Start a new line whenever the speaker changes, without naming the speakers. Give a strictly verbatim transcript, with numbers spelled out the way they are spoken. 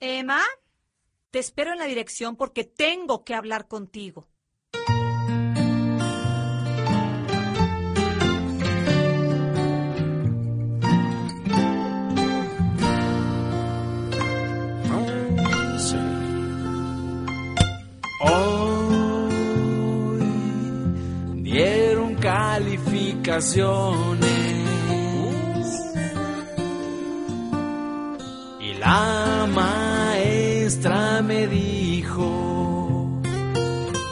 Emma, te espero en la dirección porque tengo que hablar contigo.
Hoy dieron calificaciones y la